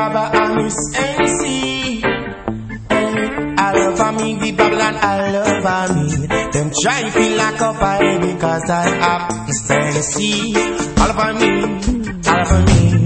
Rabba and Miss NC. I love me, the Babylon, I love me. Them try to lock up I because I have fancy. All of me, all of me.